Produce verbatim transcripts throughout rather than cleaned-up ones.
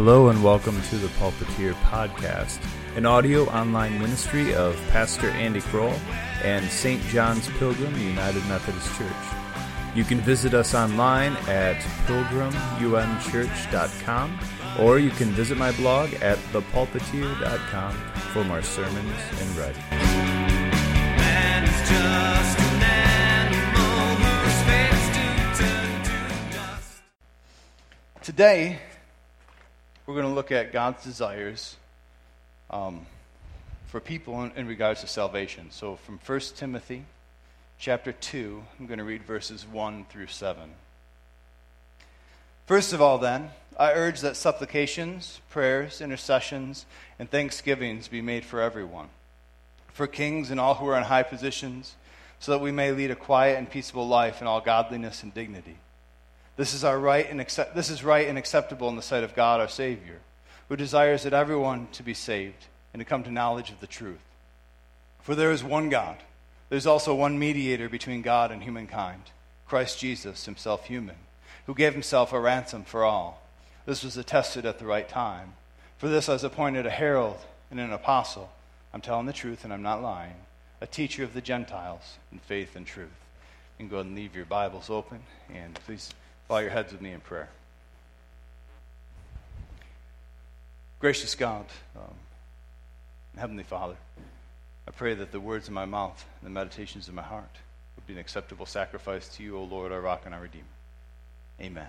Hello and welcome to the Pulpiteer Podcast, an audio online ministry of Pastor Andy Kroll and Saint John's Pilgrim United Methodist Church. You can visit us online at pilgrim u m church dot com, or you can visit my blog at the pulpiteer dot com for more sermons and writing. Man is just an animal who's fates to turn to dust. Today, we're going to look at God's desires um, for people in, in regards to salvation. So from First Timothy chapter two, I'm going to read verses one through seven. First of all, then, I urge that supplications, prayers, intercessions, and thanksgivings be made for everyone, for kings and all who are in high positions, so that we may lead a quiet and peaceable life in all godliness and dignity. This is our right and accept, this is right and acceptable in the sight of God our Savior, who desires that everyone to be saved and to come to knowledge of the truth. For there is one God. There is also one mediator between God and humankind, Christ Jesus, himself human, who gave himself a ransom for all. This was attested at the right time. For this I was appointed a herald and an apostle. I'm telling the truth and I'm not lying, a teacher of the Gentiles in faith and truth. You can go ahead and leave your Bibles open, and please bow your heads with me in prayer. Gracious God, um, Heavenly Father, I pray that the words of my mouth and the meditations of my heart would be an acceptable sacrifice to you, O Lord, our rock and our Redeemer. Amen.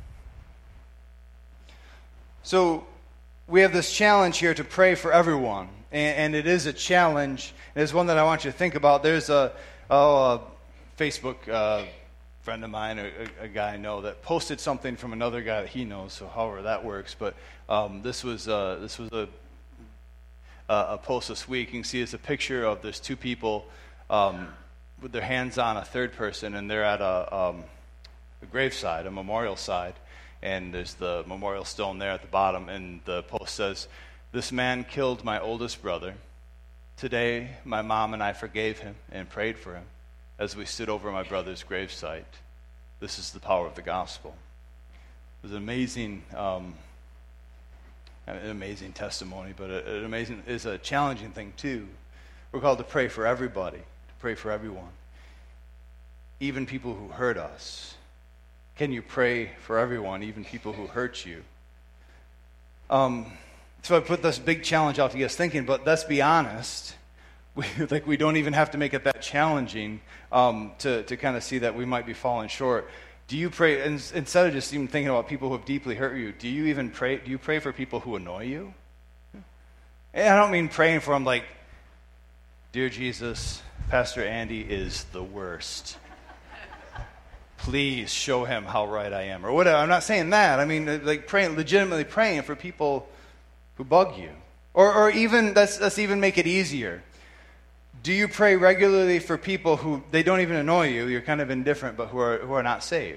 So, we have this challenge here to pray for everyone, and, and it is a challenge. It's one that I want you to think about. There's a, oh, a Facebook uh, friend of mine, a, a guy I know, that posted something from another guy that he knows, so however that works. But um, this was uh, this was a a post this week. You can see it's a picture of there's two people um, with their hands on a third person, and they're at a, um, a graveside, a memorial side, and there's the memorial stone there at the bottom, and the post says, "This man killed my oldest brother. Today, my mom and I forgave him and prayed for him as we stood over my brother's gravesite. This is the power of the gospel." It was an amazing, um, an amazing testimony, but an amazing is a challenging thing too. We're called to pray for everybody, to pray for everyone, even people who hurt us. Can you pray for everyone, even people who hurt you? Um, so I put this big challenge out to get us thinking, but let's be honest. We, like we don't even have to make it that challenging um, to, to kind of see that we might be falling short. Do you pray, instead of just even thinking about people who have deeply hurt you, do you even pray, do you pray for people who annoy you? And I don't mean praying for them like, "Dear Jesus, Pastor Andy is the worst. Please show him how right I am," or whatever. I'm not saying that. I mean like praying, legitimately praying for people who bug you. Or, or even, let's, let's even make it easier. Do you pray regularly for people who, they don't even annoy you, you're kind of indifferent, but who are who are not saved?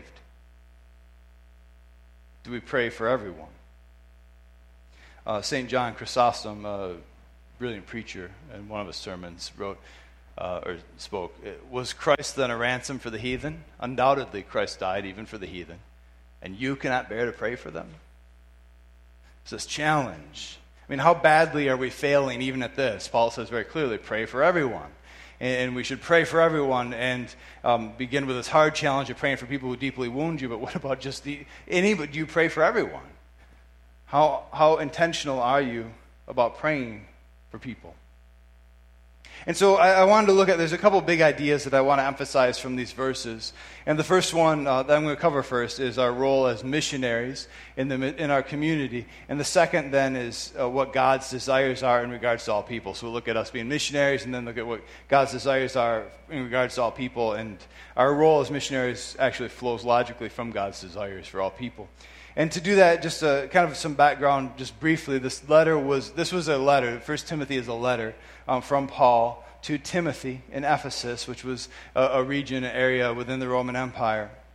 Do we pray for everyone? Uh, Saint John Chrysostom, a brilliant preacher, in one of his sermons wrote, uh, or spoke, "Was Christ then a ransom for the heathen? Undoubtedly Christ died even for the heathen, and you cannot bear to pray for them?" It's this challenge. I mean, how badly are we failing even at this? Paul says very clearly, pray for everyone. And we should pray for everyone and um, begin with this hard challenge of praying for people who deeply wound you. But what about just the, any, but do you pray for everyone? How, how intentional are you about praying for people? And so I, I wanted to look at, there's a couple big ideas that I want to emphasize from these verses. And the first one uh, that I'm going to cover first is our role as missionaries in the in our community. And the second then is uh, what God's desires are in regards to all people. So we'll look at us being missionaries and then look at what God's desires are in regards to all people. And our role as missionaries actually flows logically from God's desires for all people. And to do that, just uh, kind of some background, just briefly, this letter was, this was a letter, First Timothy is a letter um, from Paul to Timothy in Ephesus, which was a, a region, an area within the Roman Empire.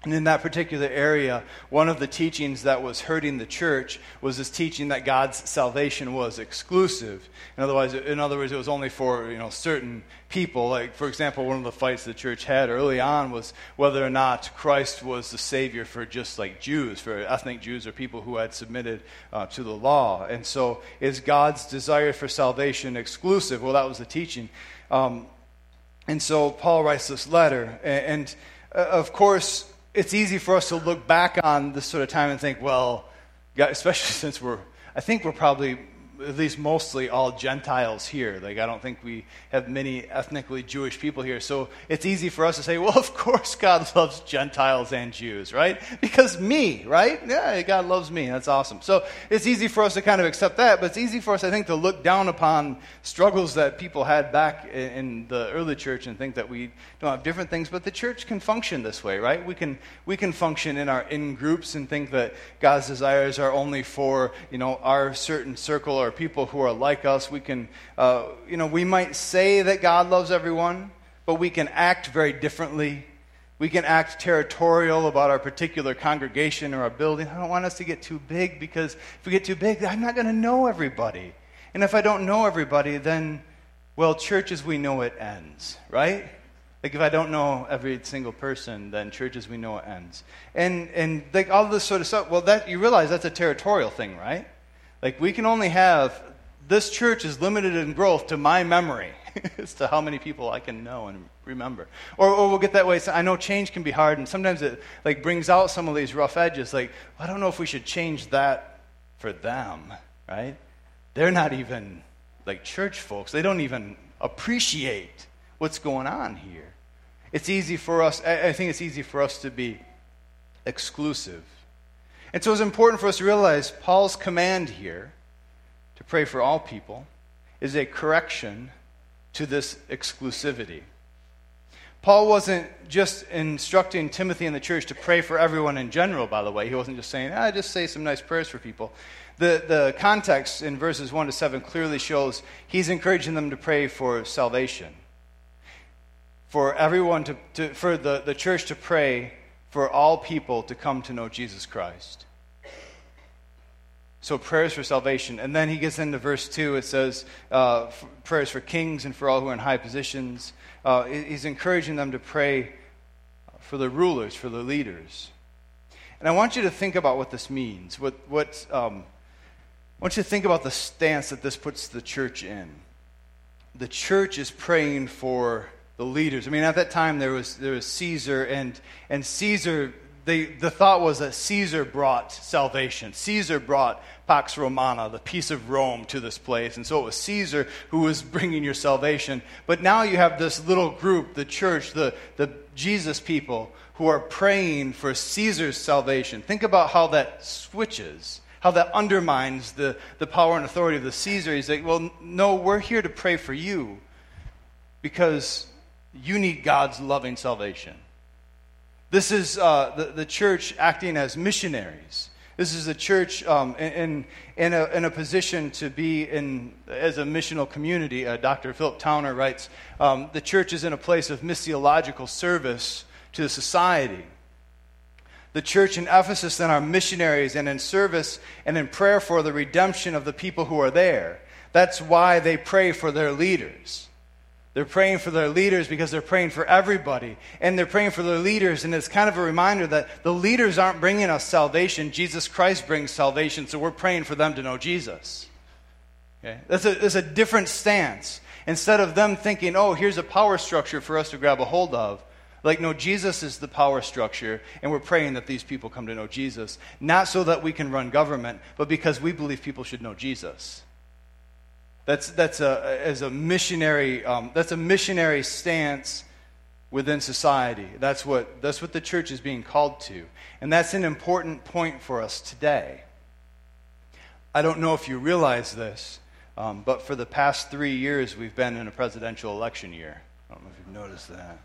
And in that particular area, one of the teachings that was hurting the church was this teaching that God's salvation was exclusive. In other words, in other words, it was only for, you know, certain people. Like, for example, one of the fights the church had early on was whether or not Christ was the Savior for just like Jews, for ethnic Jews or people who had submitted uh, to the law. And so, is God's desire for salvation exclusive? Well, that was the teaching. Um, and so, Paul writes this letter. And, and uh, of course, it's easy for us to look back on this sort of time and think, well, especially since we're, I think we're probably, at least mostly, all Gentiles here. Like, I don't think we have many ethnically Jewish people here. So it's easy for us to say, well, of course God loves Gentiles and Jews, right? Because me, right? Yeah, God loves me. That's awesome. So it's easy for us to kind of accept that, but it's easy for us, I think, to look down upon struggles that people had back in the early church and think that we don't have different things. But the church can function this way, right? We can we can function in our in groups and think that God's desires are only for, you know, our certain circle or people who are like us. We can, uh, you know, we might say that God loves everyone, but we can act very differently. We can act territorial about our particular congregation or our building. I don't want us to get too big, because if we get too big, I'm not going to know everybody. And if I don't know everybody, then, well, church as we know it ends, right? Like, if I don't know every single person, then church as we know it ends. And and like all this sort of stuff, well, that you realize that's a territorial thing, right? Like, we can only have, this church is limited in growth to my memory as to how many people I can know and remember. Or, or we'll get that way. So I know change can be hard, and sometimes it like brings out some of these rough edges. Like, I don't know if we should change that for them, right? They're not even like church folks. They don't even appreciate what's going on here. It's easy for us, I think it's easy for us to be exclusive. And so it's important for us to realize Paul's command here to pray for all people is a correction to this exclusivity. Paul wasn't just instructing Timothy and the church to pray for everyone in general, by the way. He wasn't just saying, ah, just say some nice prayers for people. The, the context in verses one to seven clearly shows he's encouraging them to pray for salvation. For everyone to, to for the, the church to pray for all people to come to know Jesus Christ. So prayers for salvation. And then he gets into verse two. It says uh, f- prayers for kings and for all who are in high positions. Uh, he's encouraging them to pray for the rulers, for the leaders. And I want you to think about what this means. What, what um, I want you to think about the stance that this puts the church in. The church is praying for the leaders. I mean, at that time there was there was Caesar, and and Caesar. They, the thought was that Caesar brought salvation. Caesar brought Pax Romana, the peace of Rome, to this place. And so it was Caesar who was bringing your salvation. But now you have this little group, the church, the, the Jesus people, who are praying for Caesar's salvation. Think about how that switches, how that undermines the, the power and authority of the Caesar. He's like, well, no, we're here to pray for you because you need God's loving salvation. This is uh, the, the church acting as missionaries. This is the church um, in, in, a, in a position to be in as a missional community. Uh, Doctor Philip Towner writes, um, the church is in a place of missiological service to society. The church in Ephesus then are missionaries and in service and in prayer for the redemption of the people who are there. That's why they pray for their leaders. They're praying for their leaders because they're praying for everybody. And they're praying for their leaders, and it's kind of a reminder that the leaders aren't bringing us salvation. Jesus Christ brings salvation, so we're praying for them to know Jesus. Okay? That's a, that's a different stance. Instead of them thinking, oh, here's a power structure for us to grab a hold of. Like, no, Jesus is the power structure, and we're praying that these people come to know Jesus. Not so that we can run government, but because we believe people should know Jesus. That's that's a as a missionary um, that's a missionary stance within society. That's what that's what the church is being called to, and that's an important point for us today. I don't know if you realize this, um, but for the past three years we've been in a presidential election year. I don't know if you've noticed that.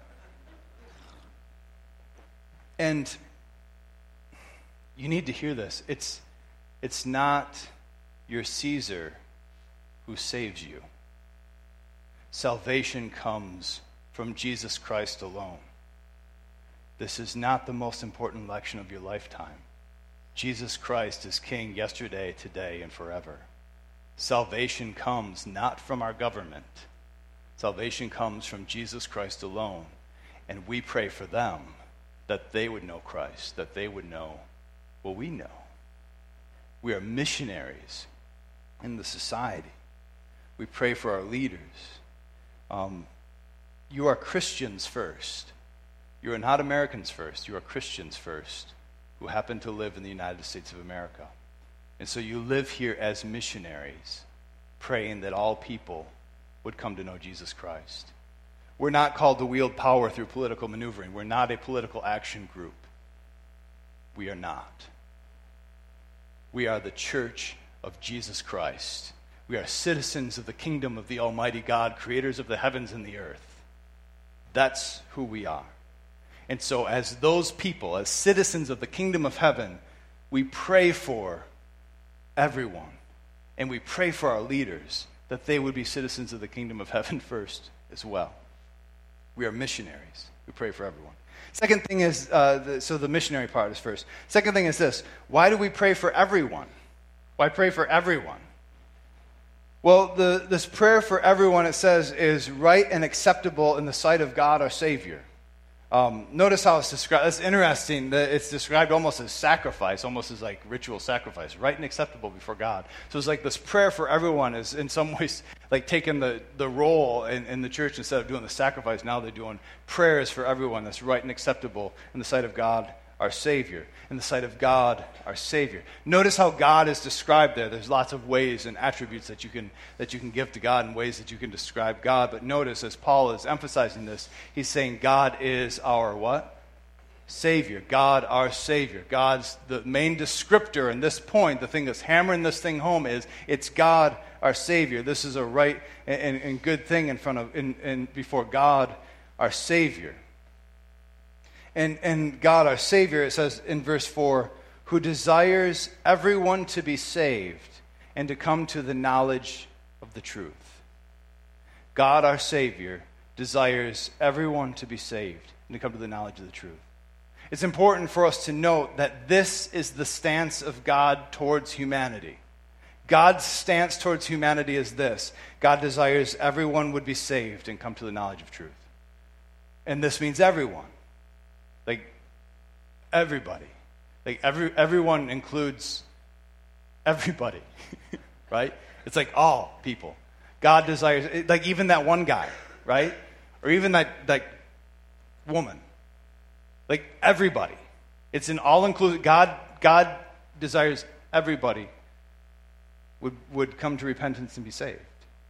And you need to hear this. It's it's not your Caesar who saves you. Salvation comes from Jesus Christ alone. this is not the most important election of your lifetime. Jesus Christ is King yesterday, today, and forever. Salvation comes not from our government. Salvation comes from Jesus Christ alone. And we pray for them that they would know Christ, that they would know what we know. We are missionaries in the society. We pray for our leaders. Um, you are Christians first. You are not Americans first. You are Christians first who happen to live in the United States of America. And so you live here as missionaries, praying that all people would come to know Jesus Christ. We're not called to wield power through political maneuvering. We're not a political action group. We are not. We are the church of Jesus Christ. We are citizens of the kingdom of the Almighty God, creators of the heavens and the earth. That's who we are. And so as those people, as citizens of the kingdom of heaven, we pray for everyone. And we pray for our leaders that they would be citizens of the kingdom of heaven first as well. We are missionaries. We pray for everyone. Second thing is, uh, the, so the missionary part is first. Second thing is this. Why do we pray for everyone? Why pray for everyone? Well, the, this prayer for everyone, it says, is right and acceptable in the sight of God our Savior. Um, notice how it's described. It's interesting that it's described almost as sacrifice, almost as like ritual sacrifice, right and acceptable before God. So it's like this prayer for everyone is in some ways like taking the, the role in, in the church instead of doing the sacrifice. Now they're doing prayers for everyone that's right and acceptable in the sight of God, our Savior. In the sight of God, our Savior. Notice how God is described there. There's lots of ways and attributes that you can that you can give to God and ways that you can describe God. But notice, as Paul is emphasizing this, he's saying God is our what? Savior. God, our Savior. God's the main descriptor in this point, the thing that's hammering this thing home is it's God, our Savior. This is a right and, and good thing in front of in, in before God, our Savior. And, and God, our Savior, it says in verse four, who desires everyone to be saved and to come to the knowledge of the truth. God, our Savior, desires everyone to be saved and to come to the knowledge of the truth. It's important for us to note that this is the stance of God towards humanity. God's stance towards humanity is this. God desires everyone would be saved and come to the knowledge of truth. And this means everyone. Like, everybody. Like, every everyone includes everybody, right? It's like all people. God desires, like even that one guy, right? Or even that, that woman. Like, everybody. It's an all-inclusive, God, God desires everybody would, would come to repentance and be saved.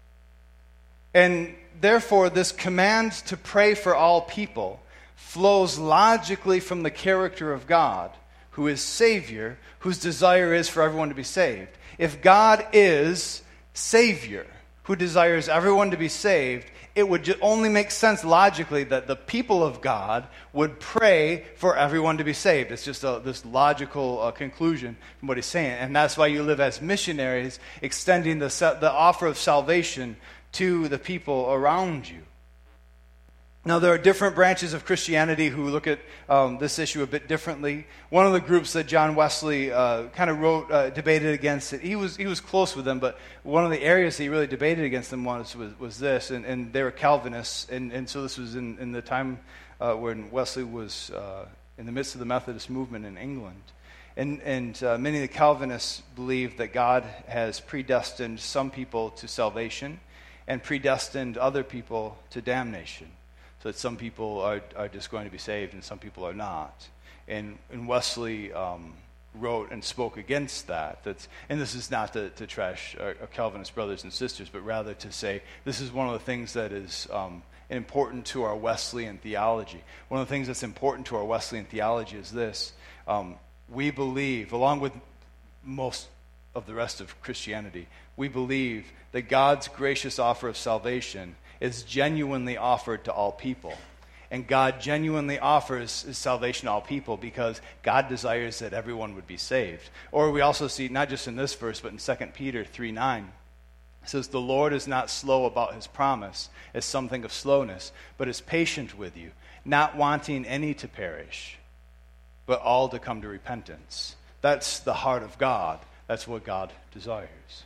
And therefore, this command to pray for all people flows logically from the character of God, who is Savior, whose desire is for everyone to be saved. If God is Savior, who desires everyone to be saved, it would only make sense logically that the people of God would pray for everyone to be saved. It's just a, this logical uh, conclusion from what he's saying. And that's why you live as missionaries, extending the, the offer of salvation to the people around you. Now, there are different branches of Christianity who look at um, this issue a bit differently. One of the groups that John Wesley uh, kind of wrote, uh, debated against it, he was he was close with them, but one of the areas that he really debated against them was was, was this, and, and they were Calvinists, and, and so this was in, in the time uh, when Wesley was uh, in the midst of the Methodist movement in England. And, and uh, many of the Calvinists believe that God has predestined some people to salvation and predestined other people to damnation. So that some people are, are just going to be saved and some people are not. And, and Wesley um, wrote and spoke against that. That's, and this is not to, to trash our, our Calvinist brothers and sisters, but rather to say this is one of the things that is um, important to our Wesleyan theology. One of the things that's important to our Wesleyan theology is this. Um, we believe, along with most of the rest of Christianity, we believe that God's gracious offer of salvation is genuinely offered to all people. And God genuinely offers his salvation to all people because God desires that everyone would be saved. Or we also see, not just in this verse, but in Second Peter three nine, it says, the Lord is not slow about his promise, as some think of slowness, but is patient with you, not wanting any to perish, but all to come to repentance. That's the heart of God. That's what God desires.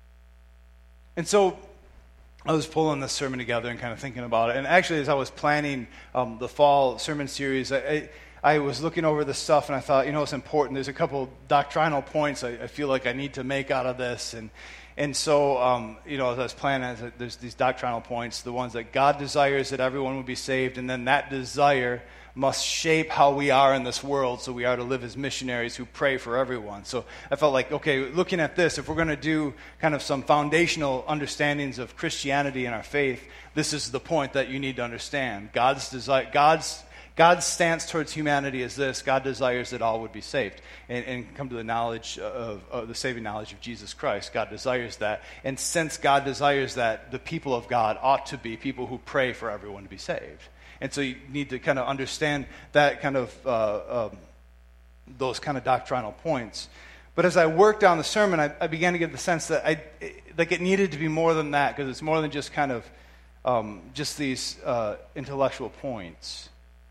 And so I was pulling this sermon together and kind of thinking about it. And actually, as I was planning um, the fall sermon series, I, I, I was looking over this stuff, and I thought, you know, it's important. There's a couple doctrinal points I, I feel like I need to make out of this. And and so, um, you know, as I was planning, there's these doctrinal points, the ones that God desires that everyone would be saved, and then that desire must shape how we are in this world, so we are to live as missionaries who pray for everyone. So I felt like, okay, looking at this, if we're going to do kind of some foundational understandings of Christianity and our faith, this is the point that you need to understand. God's desire, God's God's stance towards humanity is this: God desires that all would be saved and, and come to the knowledge of, of the saving knowledge of Jesus Christ. God desires that, and since God desires that, the people of God ought to be people who pray for everyone to be saved. And so you need to kind of understand that kind of uh, um, those kind of doctrinal points. But as I worked on the sermon, I, I began to get the sense that I like it needed to be more than that, because it's more than just kind of um, just these uh, intellectual points.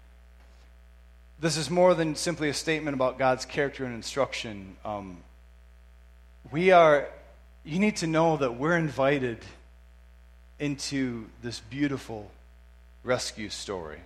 This is more than simply a statement about God's character and instruction. Um, we are. You need to know that we're invited into this beautiful rescue story.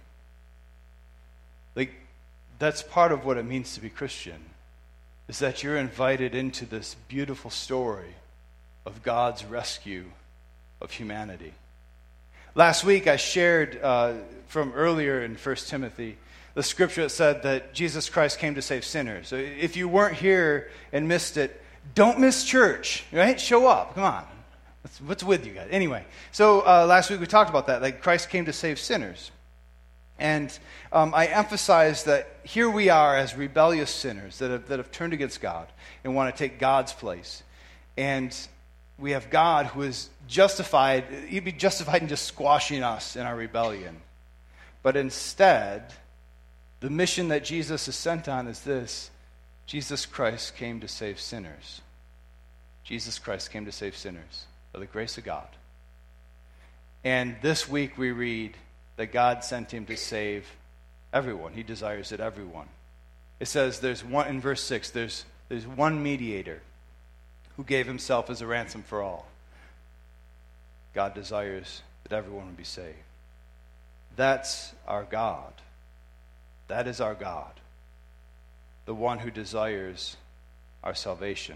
Like, that's part of what it means to be Christian, is that you're invited into this beautiful story of God's rescue of humanity. Last week I shared uh, from earlier in First Timothy the scripture that said that Jesus Christ came to save sinners. So if you weren't here and missed it, don't miss church, right? Show up, come on. What's, what's with you guys? Anyway, so uh, last week we talked about that, like Christ came to save sinners. And um, I emphasized that here we are as rebellious sinners that have, that have turned against God and want to take God's place. And we have God who is justified, he'd be justified in just squashing us in our rebellion. But instead, the mission that Jesus is sent on is this: Jesus Christ came to save sinners. Jesus Christ came to save sinners by the grace of God. And this week we read that God sent him to save everyone. He desires that everyone. It says there's one, in verse six, there's, there's one mediator who gave himself as a ransom for all. God desires that everyone would be saved. That's our God. That is our God, the one who desires our salvation.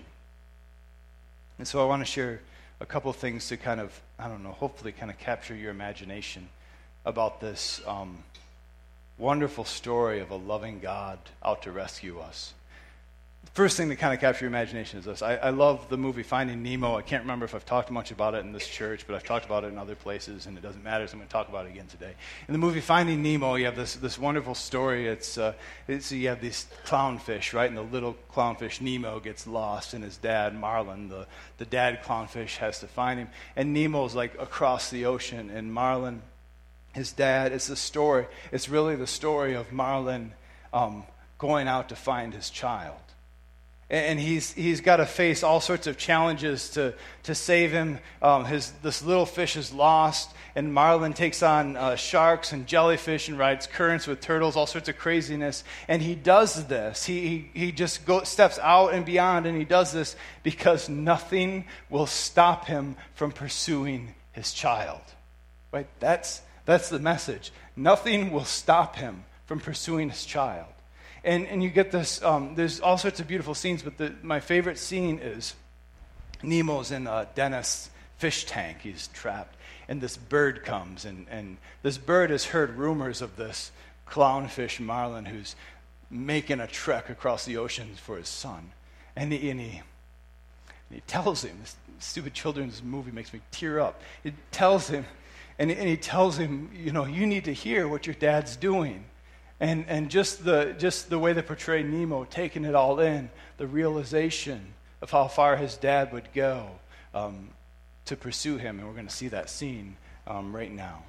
And so I want to share a couple of things to kind of, I don't know, hopefully kind of capture your imagination about this um, wonderful story of a loving God out to rescue us. The first thing that kind of captures your imagination is this. I, I love the movie Finding Nemo. I can't remember if I've talked much about it in this church, but I've talked about it in other places, and it doesn't matter, so I'm going to talk about it again today. In the movie Finding Nemo, you have this this wonderful story. It's, uh, it's you have these clownfish, right? And the little clownfish Nemo gets lost, and his dad, Marlin, the, the dad clownfish, has to find him. And Nemo's like across the ocean, and Marlin, his dad, it's the story. It's really the story of Marlin um, going out to find his child. And he's he's got to face all sorts of challenges to, to save him. Um, his this little fish is lost, and Marlin takes on uh, sharks and jellyfish and rides currents with turtles, all sorts of craziness. And he does this. He he, he just go, steps out and beyond, and he does this because nothing will stop him from pursuing his child. Right? That's that's the message. Nothing will stop him from pursuing his child. And and you get this, um, there's all sorts of beautiful scenes, but the, my favorite scene is Nemo's in uh, Dennis' fish tank. He's trapped, and this bird comes, and, and this bird has heard rumors of this clownfish Marlin who's making a trek across the oceans for his son. And he, and he, and he tells him, this stupid children's movie makes me tear up. It tells him, and, and he tells him, you know, you need to hear what your dad's doing. And and just the just the way they portray Nemo, taking it all in, the realization of how far his dad would go um, to pursue him. And we're going to see that scene um, right now.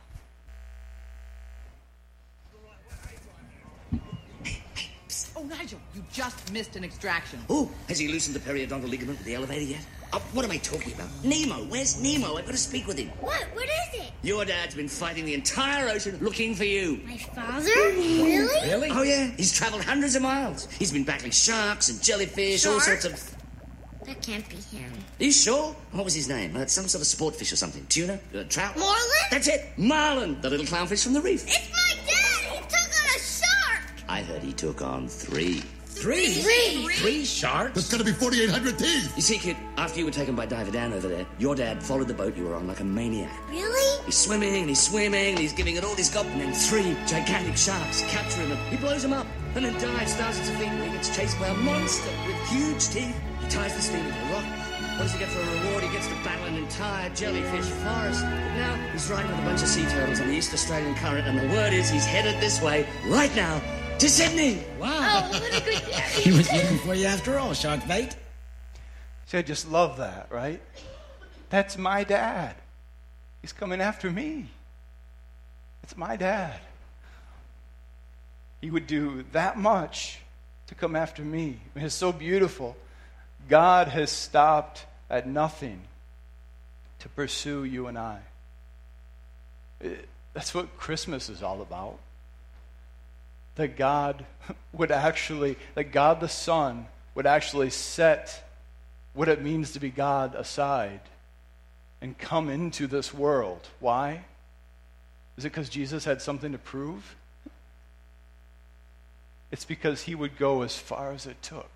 Oh, Nigel, you just missed an extraction. Oh, has he loosened the periodontal ligament with the elevator yet? Uh, what am I talking about? Nemo, where's Nemo? I've got to speak with him. What? What is it? Your dad's been fighting the entire ocean looking for you. My father? Really? Really? Oh, yeah. He's traveled hundreds of miles. He's been battling sharks and jellyfish, all Shark? sorts of... That can't be him. Are you sure? What was his name? Uh, some sort of sport fish or something. Tuna? Uh, trout? Marlin? That's it. Marlin, the little clownfish from the reef. It's my dad! He took on a shark! I heard he took on three. Three? Three? Three sharks? That's gotta be forty-eight hundred teeth. You see, kid, after you were taken by Diver Dan over there, your dad followed the boat you were on like a maniac. Really? He's swimming and he's swimming and he's giving it all he's got, and then three gigantic sharks capture him and he blows him up and then dives thousands of feet where he gets chased by a monster with huge teeth. He ties the steam into a rock. What does he get for a reward? He gets to battle an entire jellyfish forest. But now he's riding with a bunch of sea turtles on the East Australian current, and the word is he's headed this way right now to Sydney. Oh, what a good daddy. He was looking for you after all, Sharkbait. See, I just love that, right? That's my dad. He's coming after me. It's my dad. He would do that much to come after me. I mean, it's so beautiful. God has stopped at nothing to pursue you and I. It, that's what Christmas is all about. That God would actually, that God the Son would actually set what it means to be God aside and come into this world. Why? Is it because Jesus had something to prove? It's because he would go as far as it took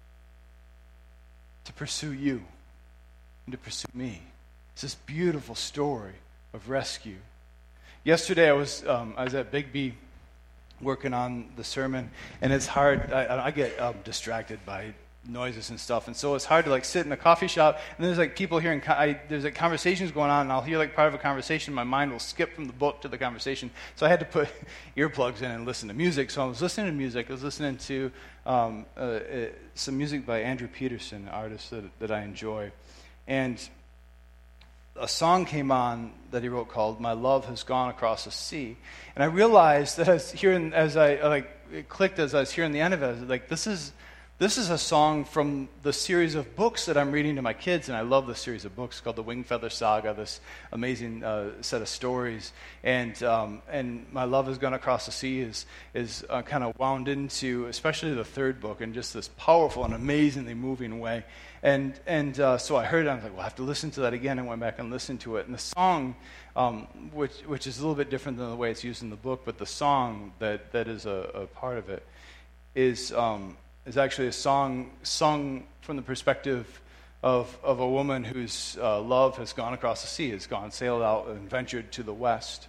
to pursue you and to pursue me. It's this beautiful story of rescue. Yesterday I was um, I was at Big B working on the sermon, and it's hard. I, I get um, distracted by noises and stuff, and so it's hard to like sit in a coffee shop and there's like people hearing. I, there's like conversations going on, and I'll hear like part of a conversation. My mind will skip from the book to the conversation, so I had to put earplugs in and listen to music. So I was listening to music. I was listening to um, uh, uh, some music by Andrew Peterson, an artist that, that I enjoy, and a song came on that he wrote called "My Love Has Gone Across the Sea," and I realized that as hearing, as I like, it clicked as I was hearing the end of it. I was like, "This is this is a song from the series of books that I'm reading to my kids," and I love this series of books called the Wingfeather Saga. This amazing uh, set of stories, and um, and "My Love Has Gone Across the Sea" is is uh, kind of wound into, especially the third book, in just this powerful and amazingly moving way. And and uh, so I heard it, I was like, well, I have to listen to that again. I went back and listened to it. And the song, um, which which is a little bit different than the way it's used in the book, but the song that, that is a, a part of it is um, is actually a song sung from the perspective of, of a woman whose uh, love has gone across the sea, has gone, sailed out and ventured to the west.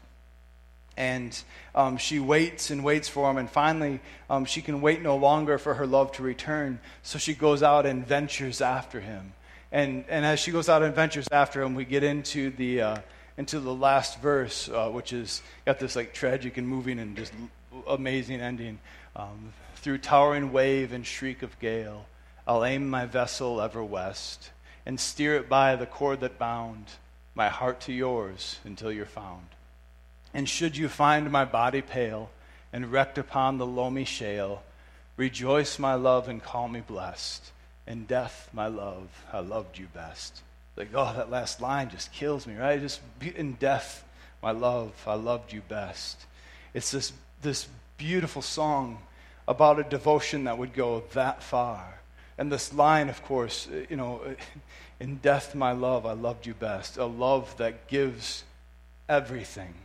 And um, she waits and waits for him, and finally um, she can wait no longer for her love to return, so she goes out and ventures after him. And and as she goes out and ventures after him, we get into the uh, into the last verse, uh, which is got this like tragic and moving and just amazing ending. Um, Through towering wave and shriek of gale, I'll aim my vessel ever west, and steer it by the cord that bound my heart to yours until you're found. And should you find my body pale and wrecked upon the loamy shale, rejoice, my love, and call me blessed. In death, my love, I loved you best. Like, oh, that last line just kills me, right? Just in death, my love, I loved you best. It's this this beautiful song about a devotion that would go that far. And this line, of course, you know, in death, my love, I loved you best. A love that gives everything.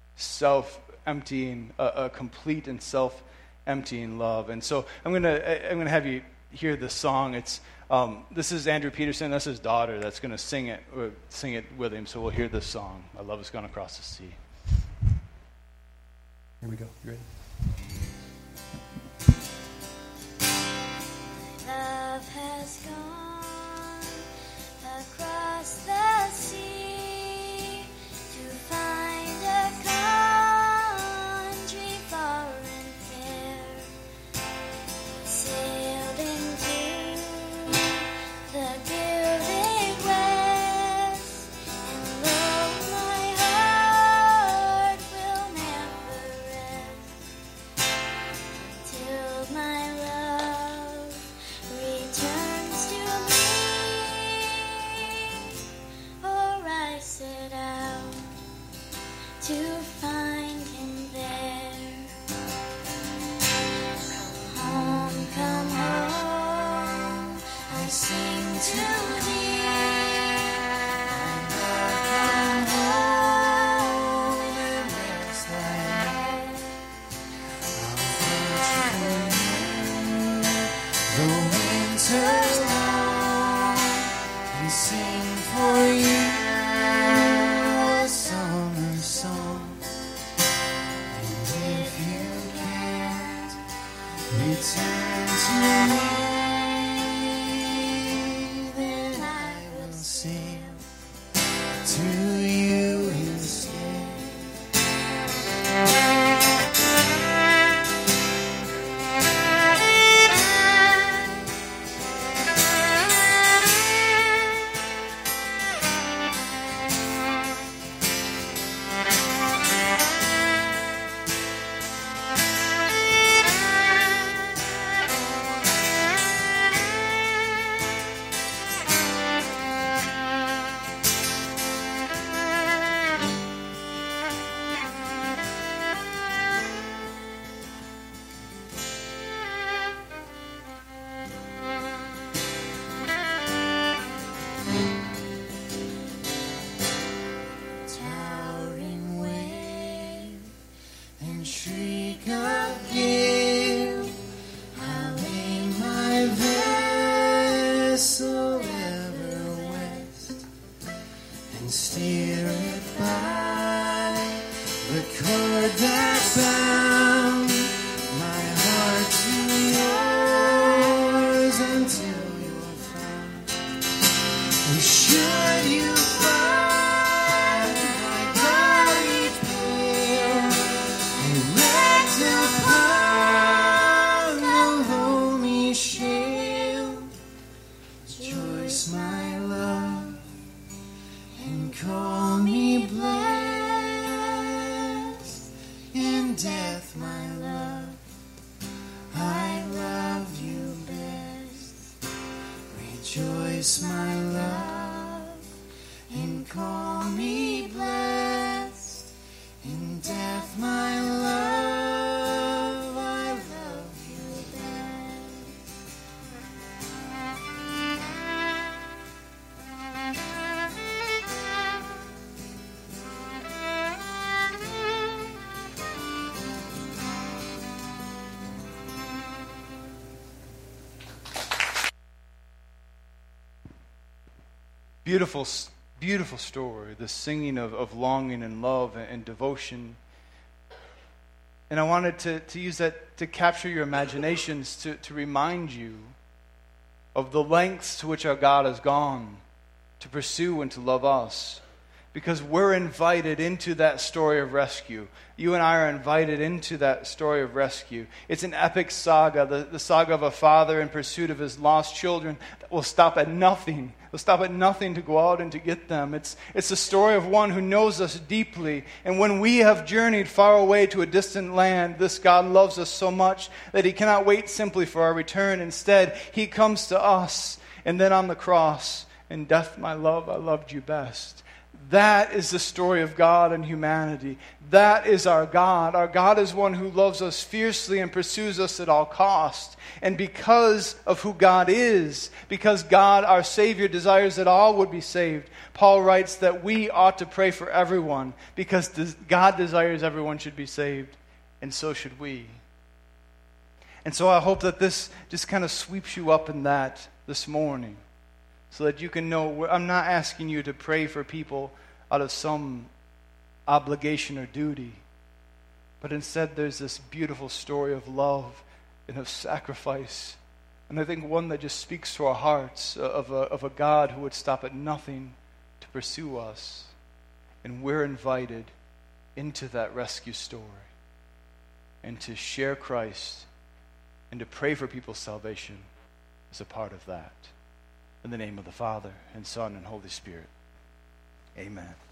Self-emptying, a, a complete and self-emptying love. And so I'm gonna I'm gonna have you hear this song. It's um, this is Andrew Peterson. That's his daughter. That's gonna sing it or sing it with him. So we'll hear this song. My love has gone across the sea. Here we go. You ready? Love has gone across the sea to find a country far and fair. Sailed into the gilded west, and lo, my heart will never rest. sing to thee. Beautiful, beautiful story, the singing of, of longing and love and, and devotion. And I wanted to, to use that to capture your imaginations, to, to remind you of the lengths to which our God has gone to pursue and to love us. Because we're invited into that story of rescue. You and I are invited into that story of rescue. It's an epic saga, the, the saga of a father in pursuit of his lost children that will stop at nothing. Will stop at nothing to go out and to get them. It's, it's the story of one who knows us deeply. And when we have journeyed far away to a distant land, this God loves us so much that he cannot wait simply for our return. Instead, he comes to us. And then on the cross, in death, my love, I loved you best. That is the story of God and humanity. That is our God. Our God is one who loves us fiercely and pursues us at all cost. And because of who God is, because God, our Savior, desires that all would be saved, Paul writes that we ought to pray for everyone because God desires everyone should be saved, and so should we. And so I hope that this just kind of sweeps you up in that this morning, so that you can know, I'm not asking you to pray for people out of some obligation or duty, but instead there's this beautiful story of love and of sacrifice. And I think one that just speaks to our hearts of a, of a God who would stop at nothing to pursue us. And we're invited into that rescue story and to share Christ and to pray for people's salvation as a part of that. In the name of the Father, and Son, and Holy Spirit. Amen.